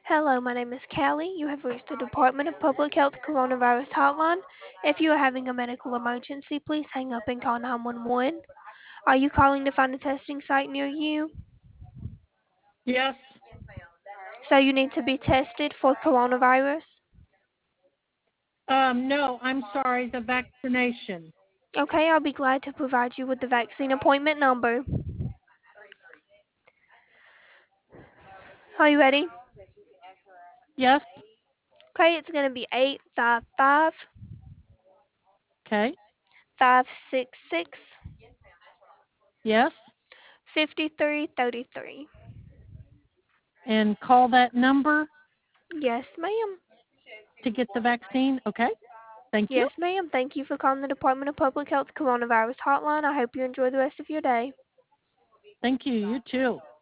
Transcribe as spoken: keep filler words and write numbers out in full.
Hello, my name is Callie. You have reached the Department of Public Health Coronavirus Hotline. If you are having a medical emergency, please hang up and call nine one one. Are you calling to find a testing site near you? Yes. So you need to be tested for coronavirus? Um, no, I'm sorry, the vaccination. Okay, I'll be glad to provide you with the vaccine appointment number. Are you ready? Yes. Okay, it's going to be eight five five, Okay. five six six, Yes. five three three three. And call that number Yes, ma'am. to get the vaccine. Okay. Thank you. Yes, ma'am. Thank you for calling the Department of Public Health Coronavirus Hotline. I hope you enjoy the rest of your day. Thank you. You too.